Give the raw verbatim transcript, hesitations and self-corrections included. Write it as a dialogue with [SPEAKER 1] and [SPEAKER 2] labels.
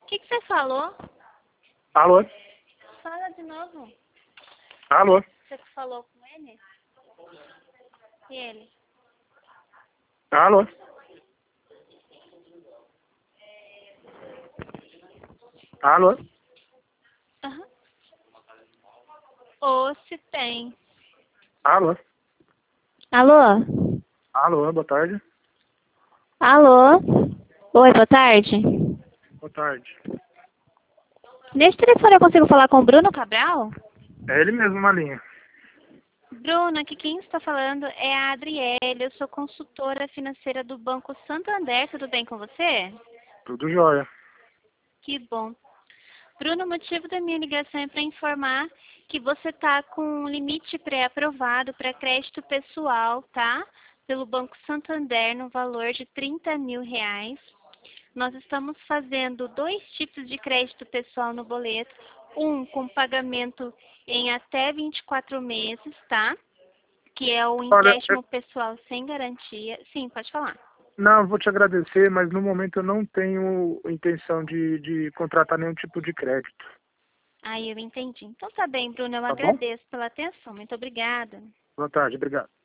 [SPEAKER 1] que, que você falou?
[SPEAKER 2] Alô?
[SPEAKER 1] Fala de novo.
[SPEAKER 2] Alô?
[SPEAKER 1] Você que falou com ele? E ele?
[SPEAKER 2] Alô? Alô?
[SPEAKER 1] Aham. Ou se tem.
[SPEAKER 2] Alô?
[SPEAKER 1] Alô?
[SPEAKER 2] Alô, boa tarde.
[SPEAKER 1] Alô? Oi, boa tarde.
[SPEAKER 2] Boa tarde.
[SPEAKER 1] Nesse telefone eu consigo falar com o Bruno Cabral?
[SPEAKER 2] É ele mesmo na linha.
[SPEAKER 1] Bruno, aqui quem está falando é a Adriele. Eu sou consultora financeira do Banco Santander. Tudo bem com você?
[SPEAKER 2] Tudo jóia.
[SPEAKER 1] Que bom. Bruno, o motivo da minha ligação é para informar que você está com um limite pré-aprovado para crédito pessoal, tá? Pelo Banco Santander no valor de trinta mil reais. Nós estamos fazendo dois tipos de crédito pessoal no boleto. Um com pagamento em até vinte e quatro meses, tá? Que é o
[SPEAKER 2] Olha,
[SPEAKER 1] empréstimo pessoal sem garantia. Sim, pode falar.
[SPEAKER 2] não, vou te agradecer, mas no momento eu não tenho intenção de, de contratar nenhum tipo de crédito.
[SPEAKER 1] Aí eu entendi. Então tá bem, Bruno, eu
[SPEAKER 2] Tá bom?
[SPEAKER 1] agradeço pela atenção. Muito obrigada.
[SPEAKER 2] Boa tarde, obrigado.